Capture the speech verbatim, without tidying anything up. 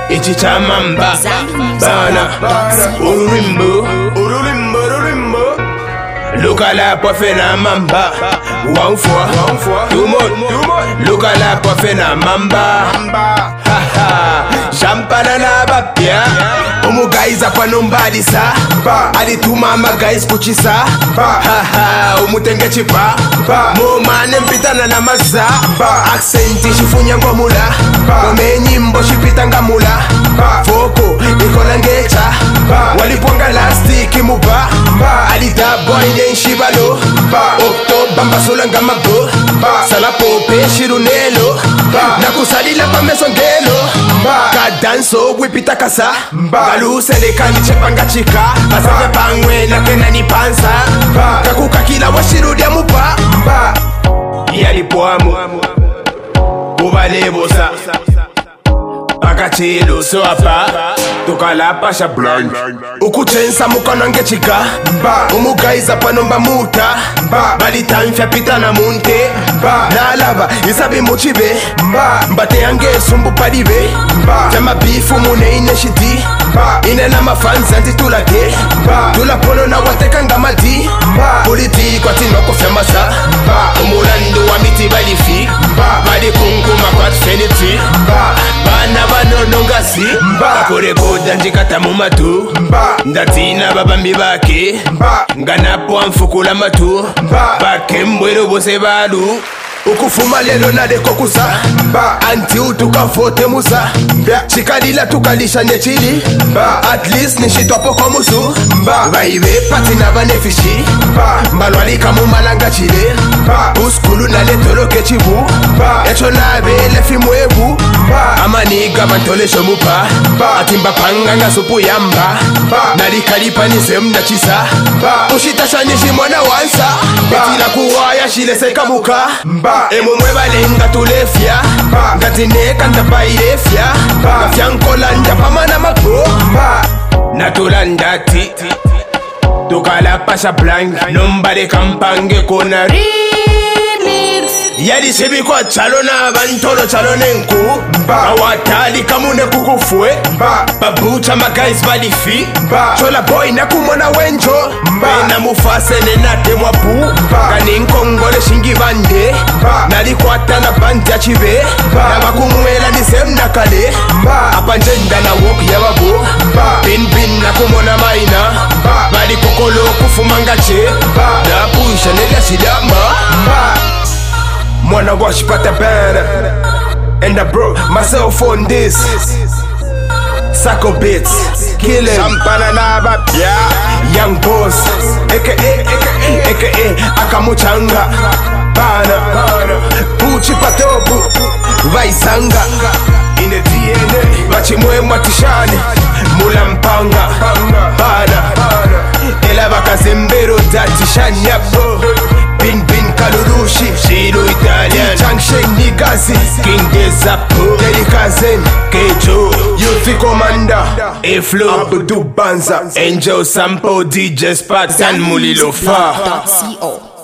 ichi cha mamba bana urulimbo urulimbo urulimbo look à la poifena mamba one four two more look à la poifena mamba champana na bapia umu guys apa nombadisa alituma ma guys kuchisa umu tenge chipa mo mane mpitana na maza accenti shifunya ngomula ngome nyimbo shipita ngamula foko ikola ngecha walipwanga lastiki muba alida boy nenshibalo oktoba mbasula ngamabo sala pope shirunelo nakusalila pamesongelo kadanso wipita kasa galusele kandi chepanga chika basabe pangwe na kena ni pansa kakuka kila washirudia mupa yalipoamu ubalebosa akachilo so apa tukala pasha blind ukuchensa mukono ngechika umugaiza panomba muta balitamfya pita na munte nalaba isabi muchibe mbate yange sumbu palibe tema bifu mune ineshiti ine na mafanza nti tulage tulapono na wateka ngamadi politi kwa tinoko femasa umulando wa miti balifi bali kunguma kwa tfeniti bana banono ngasi bakore koda njikata mu matu ndatina babambi bake nganapo amfukula matu bake mbwero bose balu ukufuma lelo nadeko kusa anti utukafote musa chikalila tukalisha nechili at least nishitwapo kwa musu baibe patina banefishi mbalwalika mumalanga chile uskulu naletoloke chibu echo nabele fimwebu amaniga bantolesho mupa atimba panganga supu yamba nalikalipa nisemna chisa ushitashanishi mwana wansa etila kuwaya shile sekamuka emumwe balenga tulefya ngatineka ndapailefya gafyankola njapamana mapo natulandati tukalapasha blank nombale kampange kona yali sibikwa chalo na bantolo chalo nenku awatali kamune kukufwe babucha magais balifi chola boy nakumona wenjo na mufase nenate mwapu kani nkongole shingi bande nalikwata na bandi ya chibe na bakumwela nisemna kale apanjenda na woku ya babu bin bin nakumona maina bali kokolo kufumangache na pusha nega shidamba Mwana wash pata banner and I brought myself on this Sako Beats Kill him Sampana na bapya Young Boss aka aka Akamuchanga Bana Puchi patobu Vaisanga in the D N A Bachimwe matishani Mulampanga Bana Ela bakazembero datishani yapo Bin bin kalurushi Shiro Italian Junction Nigazi King Desapo Jerry Kazen Kejo Youth Commander A-Flow Abdu Banza Angel Sampo D J Spat San Mulilofa .co